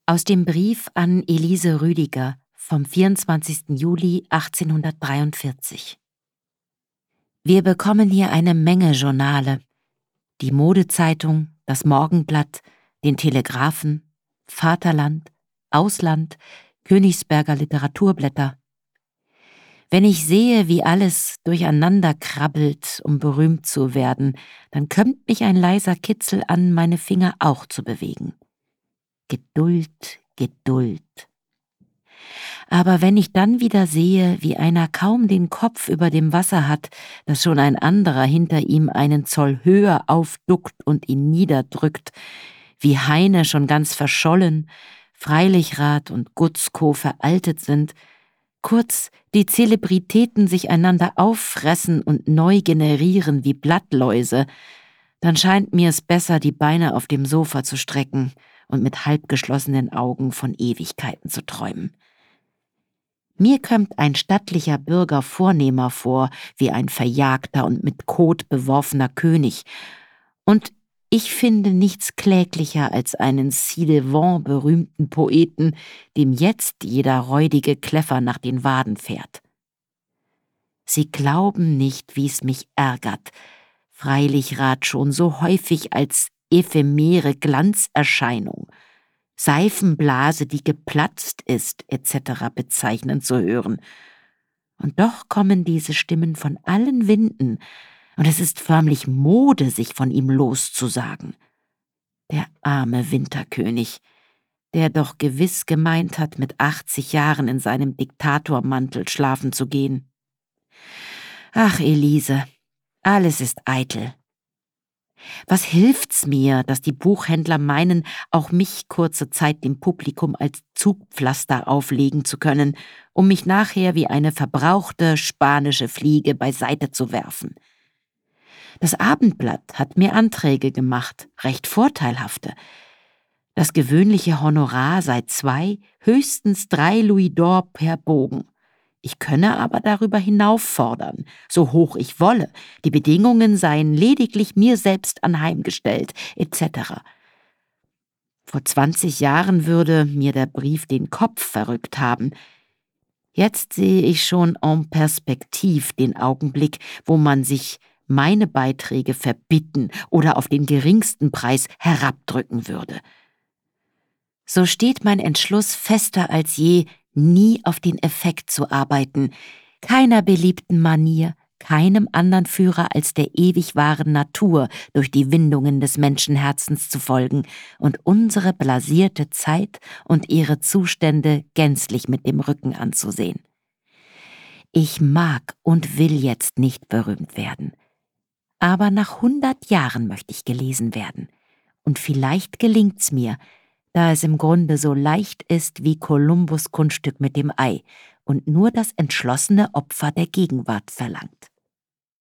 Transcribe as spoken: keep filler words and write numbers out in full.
Aus dem Brief an Elise Rüdiger vom vierundzwanzigsten Juli achtzehnhundertdreiundvierzig. Wir bekommen hier eine Menge Journale. Die Modezeitung, das Morgenblatt, den Telegraphen, Vaterland, Ausland, Königsberger Literaturblätter. Wenn ich sehe, wie alles durcheinander krabbelt, um berühmt zu werden, dann kömmt mich ein leiser Kitzel an, meine Finger auch zu bewegen. Geduld, Geduld. Aber wenn ich dann wieder sehe, wie einer kaum den Kopf über dem Wasser hat, dass schon ein anderer hinter ihm einen Zoll höher aufduckt und ihn niederdrückt, wie Heine schon ganz verschollen, Freilichrath und Gutzkow veraltet sind, kurz die Zelebritäten sich einander auffressen und neu generieren wie Blattläuse, dann scheint mir es besser, die Beine auf dem Sofa zu strecken und mit halbgeschlossenen Augen von Ewigkeiten zu träumen. Mir kömmt ein stattlicher Bürger vornehmer vor, wie ein verjagter und mit Kot beworfener König, und ich finde nichts kläglicher als einen ci devant berühmten Poeten, dem jetzt jeder räudige Kläffer nach den Waden fährt. Sie glauben nicht, wie's mich ärgert, Freilichrath schon so häufig als ephemere Glanzerscheinung, Seifenblase, die geplatzt ist, et cetera bezeichnen zu hören. Und doch kommen diese Stimmen von allen Winden, und es ist förmlich Mode, sich von ihm loszusagen. Der arme Winterkönig, der doch gewiss gemeint hat, mit achtzig Jahren in seinem Diktatormantel schlafen zu gehen. Ach, Elise, alles ist eitel. Was hilft's mir, dass die Buchhändler meinen, auch mich kurze Zeit dem Publikum als Zugpflaster auflegen zu können, um mich nachher wie eine verbrauchte spanische Fliege beiseite zu werfen? Das Abendblatt hat mir Anträge gemacht, recht vorteilhafte. Das gewöhnliche Honorar sei zwei, höchstens drei Louis d'Or per Bogen. Ich könne aber darüber hinauf fordern, so hoch ich wolle, die Bedingungen seien lediglich mir selbst anheimgestellt, et cetera. Vor zwanzig Jahren würde mir der Brief den Kopf verrückt haben. Jetzt sehe ich schon en Perspektive den Augenblick, wo man sich meine Beiträge verbitten oder auf den geringsten Preis herabdrücken würde. So steht mein Entschluss fester als je, nie auf den Effekt zu arbeiten, keiner beliebten Manier, keinem anderen Führer als der ewig wahren Natur durch die Windungen des Menschenherzens zu folgen und unsere blasierte Zeit und ihre Zustände gänzlich mit dem Rücken anzusehen. Ich mag und will jetzt nicht berühmt werden, aber nach hundert Jahren möchte ich gelesen werden, und vielleicht gelingt's mir, da es im Grunde so leicht ist wie Kolumbus' Kunststück mit dem Ei und nur das entschlossene Opfer der Gegenwart verlangt.